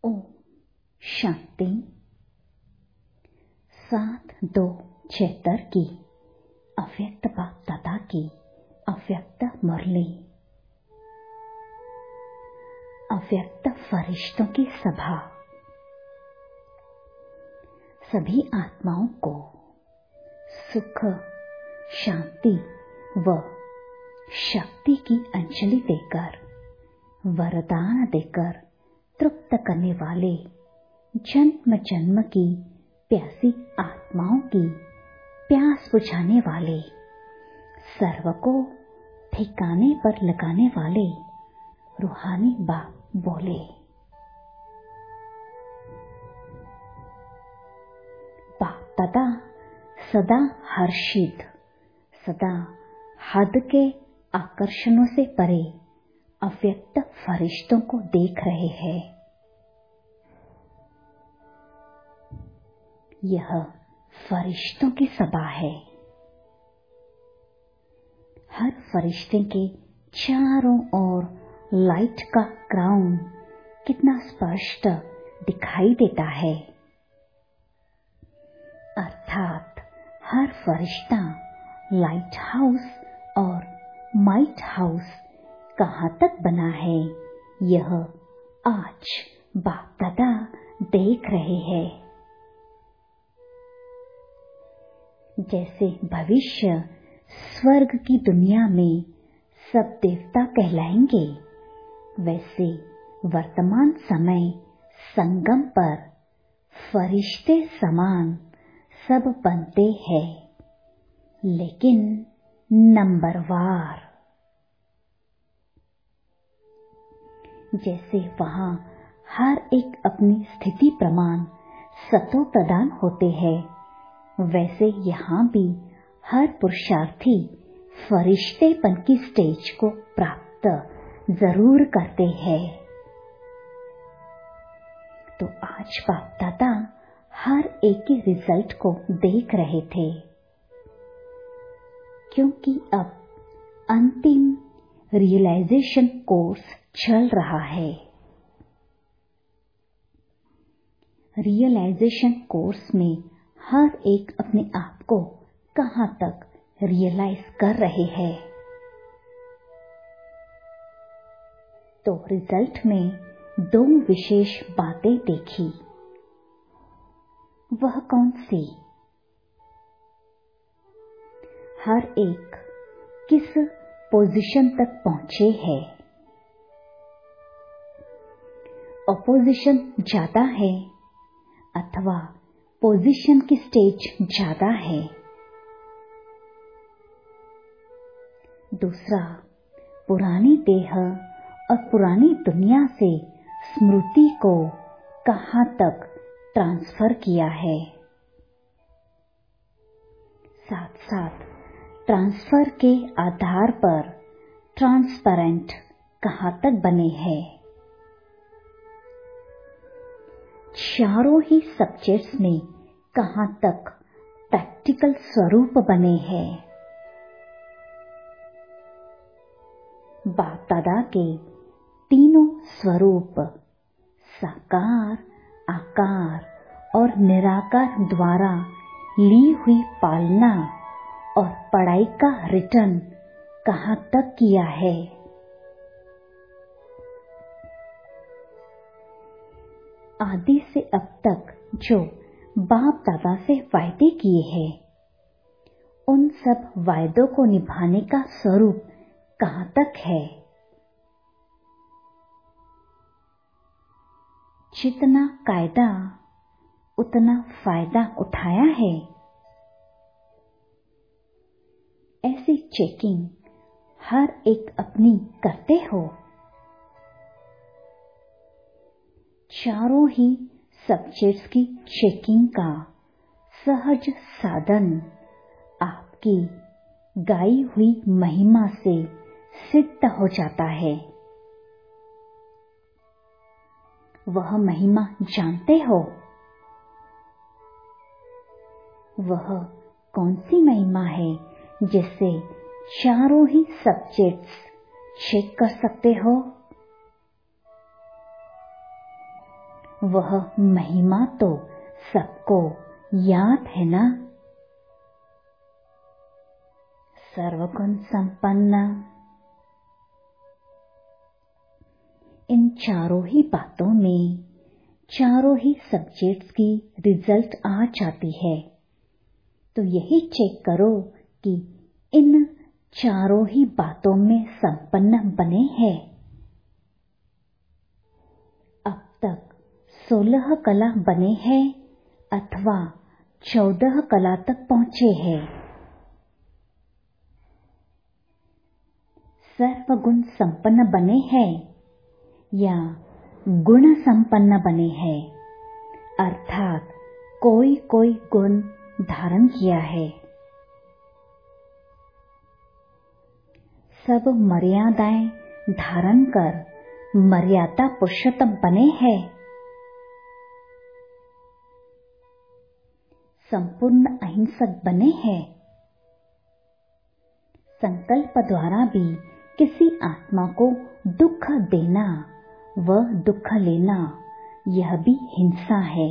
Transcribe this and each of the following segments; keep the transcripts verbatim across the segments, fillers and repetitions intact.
ओम शांति। सात दो छिहत्तर की अव्यक्त बाप दादा की अव्यक्त मुरली। अव्यक्त फरिश्तों की सभा। सभी आत्माओं को सुख, शांति व शक्ति की अंजलि देकर, वरदान देकर तृप्त करने वाले, जन्म जन्म की प्यासी आत्माओं की प्यास बुझाने वाले, सर्व को ठिकाने पर लगाने वाले रूहानी बाप बोले। बाप दादा सदा हर्षित, सदा हद के आकर्षणों से परे अव्यक्त फरिश्तों को देख रहे हैं। यह फरिश्तों की सभा है। हर फरिश्ते के चारों ओर लाइट का क्राउन कितना स्पष्ट दिखाई देता है। अर्थात हर फरिश्ता लाइट हाउस और माइट हाउस कहाँ तक बना है, यह आज बाप दादा देख रहे हैं। जैसे भविष्य स्वर्ग की दुनिया में सब देवता कहलाएंगे, वैसे वर्तमान समय संगम पर फरिश्ते समान सब बनते हैं, लेकिन नंबरवार। जैसे वहाँ हर एक अपनी स्थिति प्रमाण सतो प्रदान होते हैं, वैसे यहाँ भी हर पुरुषार्थी फरिश्तेपन की स्टेज को प्राप्त जरूर करते हैं। तो आज बाप दादा हर एक के रिजल्ट को देख रहे थे, क्योंकि अब अंतिम रियलाइजेशन कोर्स चल रहा है। रियलाइजेशन कोर्स में हर एक अपने आप को कहाँ तक रियलाइज कर रहे हैं। तो रिजल्ट में दो विशेष बातें देखी। वह कौन सी? हर एक किस पोजीशन तक पहुंचे है। अपोजिशन ज्यादा है अथवा पोजीशन की स्टेज ज्यादा है। दूसरा, पुरानी देह और पुरानी दुनिया से स्मृति को कहाँ तक ट्रांसफर किया है। साथ साथ ट्रांसफर के आधार पर ट्रांसपेरेंट कहाँ तक बने हैं। चारों ही सब्जेक्ट्स में कहाँ तक प्रैक्टिकल स्वरूप बने हैं। बाप दादा के तीनों स्वरूप साकार, आकार और निराकार द्वारा ली हुई पालना और पढ़ाई का रिटर्न कहाँ तक किया है। आदि से अब तक जो बाप दादा से वायदे किए हैं, उन सब वायदों को निभाने का स्वरूप कहाँ तक है। जितना कायदा उतना फायदा उठाया है। ऐसी चेकिंग हर एक अपनी करते हो। चारों ही सब्जेक्ट्स की चेकिंग का सहज साधन आपकी गाई हुई महिमा से सिद्ध हो जाता है। वह महिमा जानते हो? वह कौन सी महिमा है जिससे चारों ही सब्जेक्ट्स चेक कर सकते हो? वह महिमा तो सबको याद है ना। सर्वगुण संपन्न। इन चारों ही बातों में चारों ही सब्जेक्ट्स की रिजल्ट आ जाती है। तो यही चेक करो कि इन चारों ही बातों में संपन्न बने हैं। अब तक सोलह कला बने हैं अथवा चौदह कला तक पहुंचे हैं। सर्वगुण संपन्न बने हैं या गुण संपन्न बने हैं, अर्थात कोई कोई गुण धारण किया है। सब मर्यादाएं धारण कर मर्यादा पुरुषोत्तम बने हैं। संपूर्ण अहिंसक बने हैं। संकल्प द्वारा भी किसी आत्मा को दुख देना व दुख लेना, यह भी हिंसा है।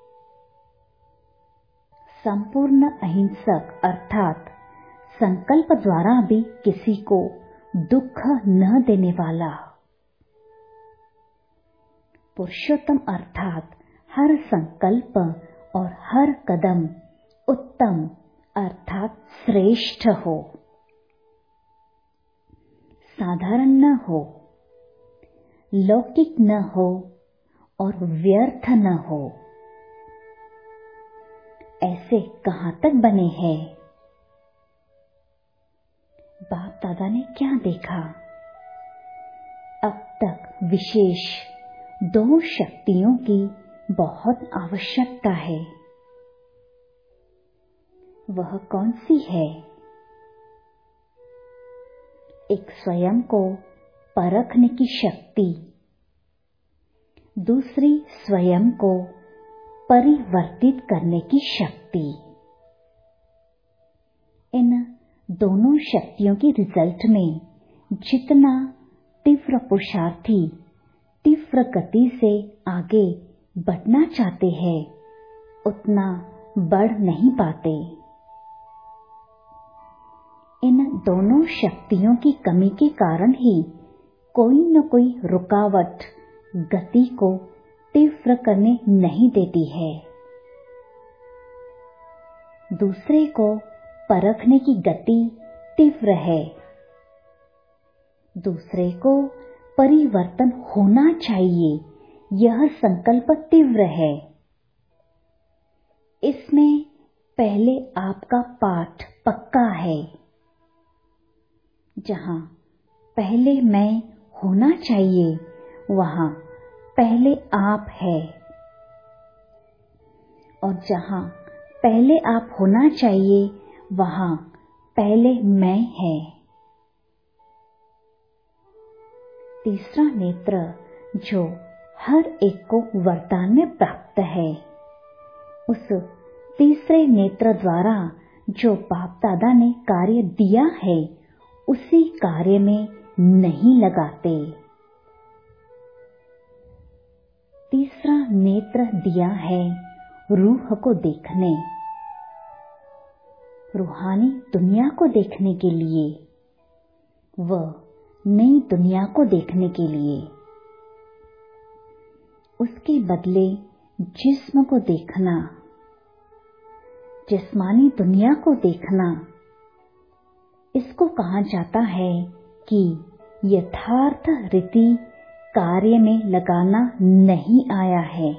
संपूर्ण अहिंसक अर्थात संकल्प द्वारा भी किसी को दुख न देने वाला। पुरुषोत्तम अर्थात हर संकल्प और हर कदम उत्तम अर्थात श्रेष्ठ हो, साधारण न हो, लौकिक न हो और व्यर्थ न हो। ऐसे कहाँ तक बने हैं? बाप दादा ने क्या देखा? अब तक विशेष दो शक्तियों की बहुत आवश्यकता है। वह कौन सी है? एक स्वयं को परखने की शक्ति, दूसरी स्वयं को परिवर्तित करने की शक्ति। इन दोनों शक्तियों की रिजल्ट में जितना तीव्र पुरुषार्थी तीव्र गति से आगे बढ़ना चाहते हैं, उतना बढ़ नहीं पाते। इन दोनों शक्तियों की कमी के कारण ही कोई न कोई रुकावट गति को तीव्र करने नहीं देती है। दूसरे को परखने की गति तीव्र है, दूसरे को परिवर्तन होना चाहिए, यह संकल्प तीव्र है। इसमें पहले आपका पाठ पक्का है। जहाँ पहले मैं होना चाहिए, वहाँ पहले आप है, और जहाँ पहले आप होना चाहिए, वहाँ पहले मैं है। तीसरा नेत्र जो हर एक को वरदान में प्राप्त है, उस तीसरे नेत्र द्वारा जो बाप दादा ने कार्य दिया है, उसी कार्य में नहीं लगाते। तीसरा नेत्र दिया है रूह को देखने, रूहानी दुनिया को देखने के लिए, व नई दुनिया को देखने के लिए। उसके बदले जिस्म को देखना, जिस्मानी दुनिया को देखना, इसको कहा जाता है कि यथार्थ रीति कार्य में लगाना नहीं आया है।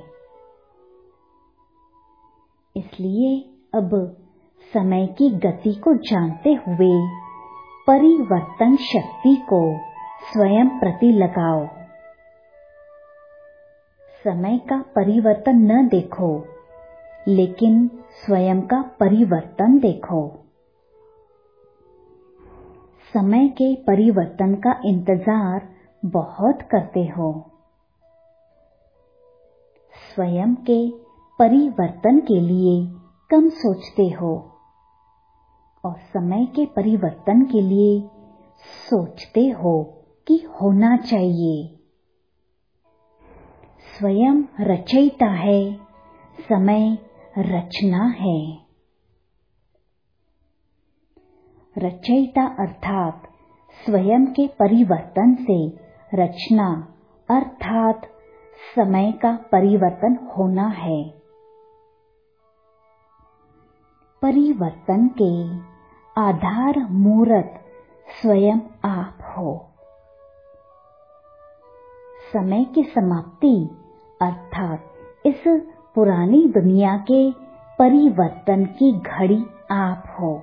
इसलिए अब समय की गति को जानते हुए परिवर्तन शक्ति को स्वयं प्रति लगाओ। समय का परिवर्तन न देखो, लेकिन स्वयं का परिवर्तन देखो। समय के परिवर्तन का इंतजार बहुत करते हो, स्वयं के परिवर्तन के लिए कम सोचते हो, और समय के परिवर्तन के लिए सोचते हो कि होना चाहिए। स्वयं रचयिता है, समय रचना है। रचयिता अर्थात स्वयं के परिवर्तन से रचना अर्थात समय का परिवर्तन होना है। परिवर्तन के आधार मूर्त स्वयं आप हो। समय की समाप्ति अर्थात इस पुरानी दुनिया के परिवर्तन की घड़ी आप हो।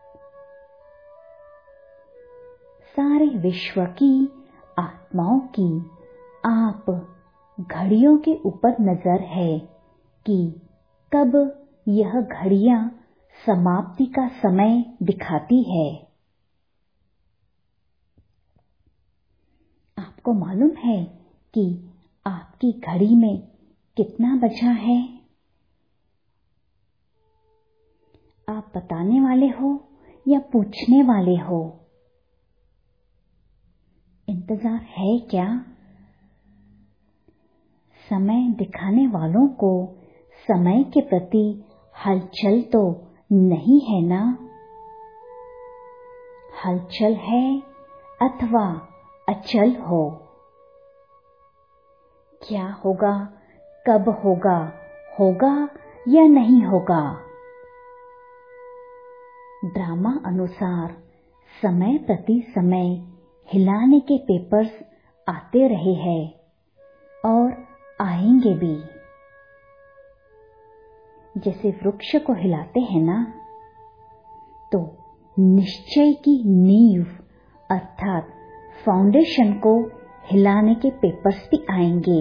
सारे विश्व की आत्माओं की आप घड़ियों के ऊपर नजर है कि कब यह घड़ियां समाप्ति का समय दिखाती है। आपको मालूम है कि आपकी घड़ी में कितना बचा है? आप बताने वाले हो या पूछने वाले हो? इंतजार है क्या? समय दिखाने वालों को समय के प्रति हलचल तो नहीं है ना? हलचल है अथवा अचल हो। क्या होगा, कब होगा, होगा या नहीं होगा? ड्रामा अनुसार समय प्रति समय हिलाने के पेपर्स आते रहे हैं और आएंगे भी। जैसे वृक्ष को हिलाते हैं ना, तो निश्चय की नींव अर्थात फाउंडेशन को हिलाने के पेपर्स भी आएंगे।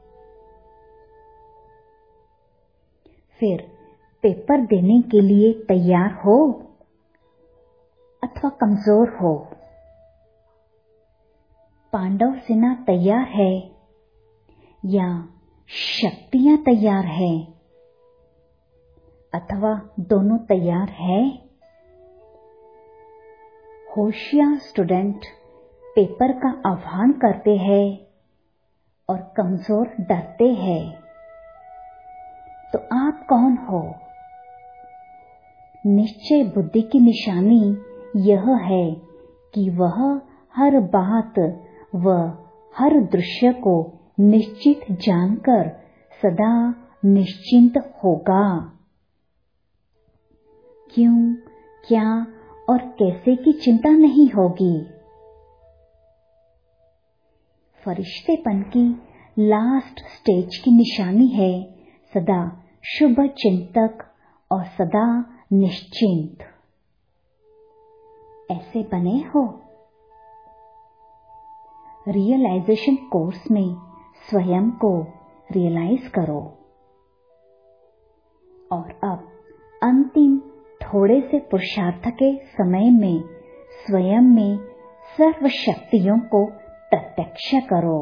फिर पेपर देने के लिए तैयार हो अथवा कमजोर हो? पांडव सेना तैयार है या शक्तियां तैयार है अथवा दोनों तैयार है? होशियार स्टूडेंट पेपर का आह्वान करते हैं और कमजोर डरते हैं। तो आप कौन हो? निश्चय बुद्धि की निशानी यह है कि वह हर बात व हर दृश्य को निश्चित जानकर सदा निश्चिंत होगा। क्यों, क्या और कैसे की चिंता नहीं होगी। फरिश्तेपन की लास्ट स्टेज की निशानी है सदा शुभ चिंतक और सदा निश्चिंत। ऐसे बने हो? रियलाइजेशन कोर्स में स्वयं को रियलाइज करो और अब अंतिम थोड़े से पुरुषार्थ के समय में स्वयं में सर्व शक्तियों को प्रत्यक्ष करो।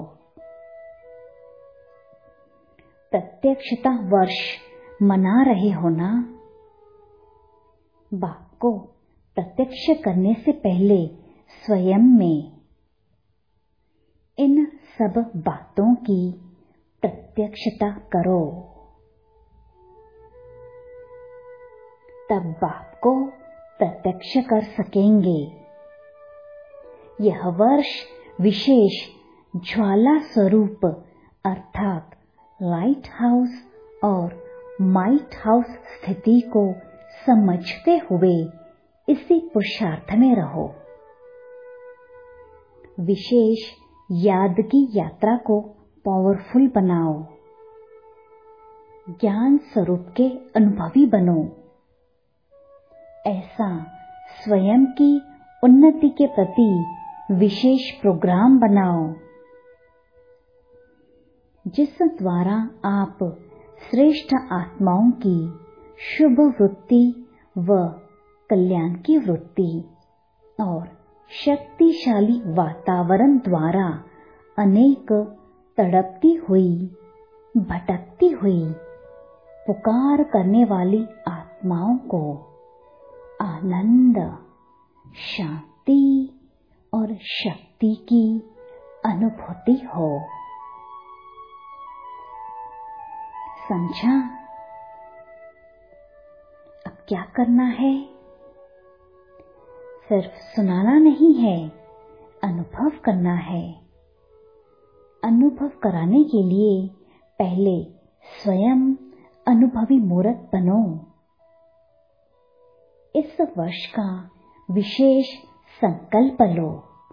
प्रत्यक्षता वर्ष मना रहे हो ना? बाप को प्रत्यक्ष करने से पहले स्वयं में इन सब बातों की प्रत्यक्षता करो, तब बाप को प्रत्यक्ष कर सकेंगे। यह वर्ष विशेष ज्वाला स्वरूप अर्थात लाइट हाउस और माइट हाउस स्थिति को समझते हुए इसी पुरुषार्थ में रहो। विशेष याद की यात्रा को पावरफुल बनाओ। ज्ञान स्वरूप के अनुभवी बनो। ऐसा स्वयं की उन्नति के प्रति विशेष प्रोग्राम बनाओ जिस द्वारा आप श्रेष्ठ आत्माओं की शुभ वृत्ति व कल्याण की वृत्ति और शक्तिशाली वातावरण द्वारा अनेक तड़पती हुई, भटकती हुई, पुकार करने वाली आत्माओं को आनंद, शांति और शक्ति की अनुभूति हो। समझा? अब क्या करना है? सिर्फ सुनाना नहीं है, अनुभव करना है। अनुभव कराने के लिए पहले स्वयं अनुभवी मूर्त बनो। इस वर्ष का विशेष संकल्प लो।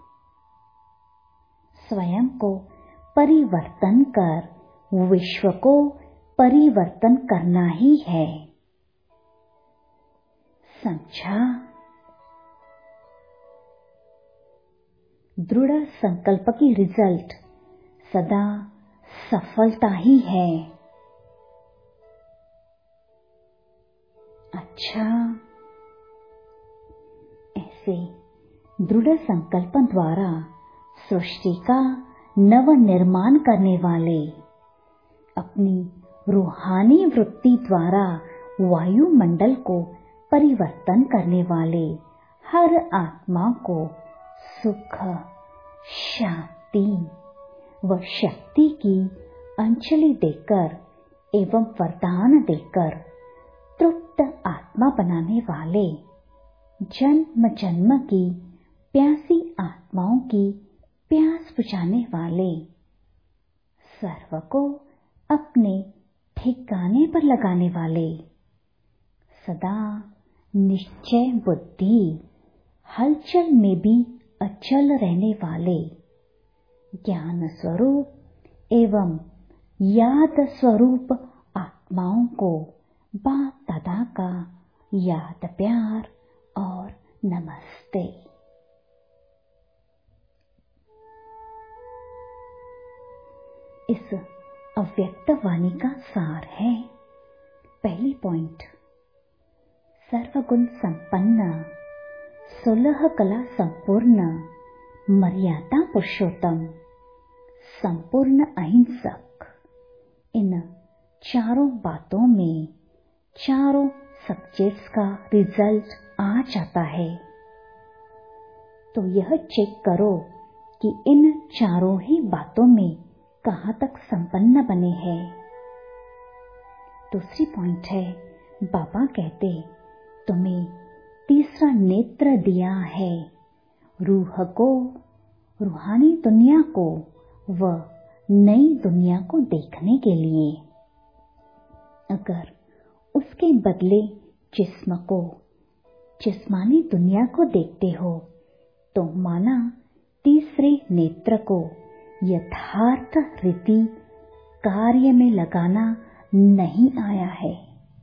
स्वयं को परिवर्तन कर विश्व को परिवर्तन करना ही है। समझा? दृढ़ संकल्प की रिजल्ट सदा सफलता ही है। अच्छा, ऐसे दृढ़ संकल्प द्वारा सृष्टि का नव निर्माण करने वाले, अपनी रूहानी वृत्ति द्वारा वायुमंडल को परिवर्तन करने वाले हर आत्मा को सुख, शांति व शक्ति की अंजलि देकर एवं वरदान देकर तृप्त आत्मा बनाने वाले, जन्म जन्म की प्यासी आत्माओं की प्यास बुझाने वाले, सर्व को अपने ठिकाने पर लगाने वाले, सदा निश्चय बुद्धि हलचल में भी अचल रहने वाले, ज्ञान स्वरूप एवं याद स्वरूप आत्माओं को बाप दादा का याद प्यार और नमस्ते। इस अव्यक्त वाणी का सार है। पहली पॉइंट, सर्वगुण संपन्न, सुलह कला संपूर्ण, मर्यादा पुरुषोत्तम, संपूर्ण अहिंसक। इन चारों बातों में चारों सब्जेक्ट्स का रिजल्ट आ जाता है। तो यह चेक करो कि इन चारों ही बातों में कहाँ तक संपन्न बने हैं। दूसरी पॉइंट है, बाबा कहते तुम्हें तीसरा नेत्र दिया है, रूह को, रूहानी दुनिया को व नई दुनिया को देखने के लिए। अगर उसके बदले जिस्म को, जिस्मानी दुनिया को देखते हो तो माना तीसरे नेत्र को यथार्थ रीति कार्य में लगाना नहीं आया है।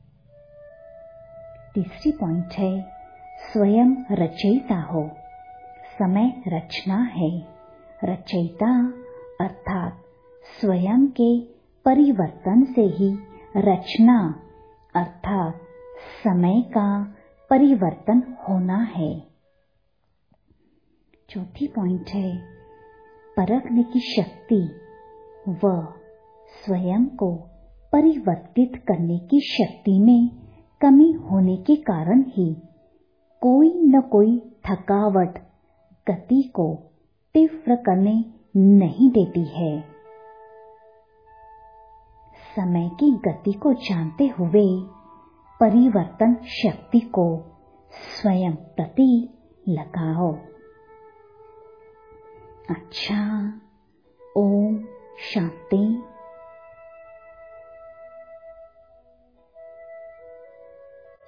तीसरी पॉइंट है, स्वयं रचयिता हो, समय रचना है। रचयिता अर्थात स्वयं के परिवर्तन से ही रचना अर्थात समय का परिवर्तन होना है। चौथी पॉइंट है, परखने की शक्ति व स्वयं को परिवर्तित करने की शक्ति में कमी होने के कारण ही कोई न कोई थकावट गति को तीव्र करने नहीं देती है। समय की गति को जानते हुए परिवर्तन शक्ति को स्वयं प्रति लगाओ। अच्छा, ओम शांति।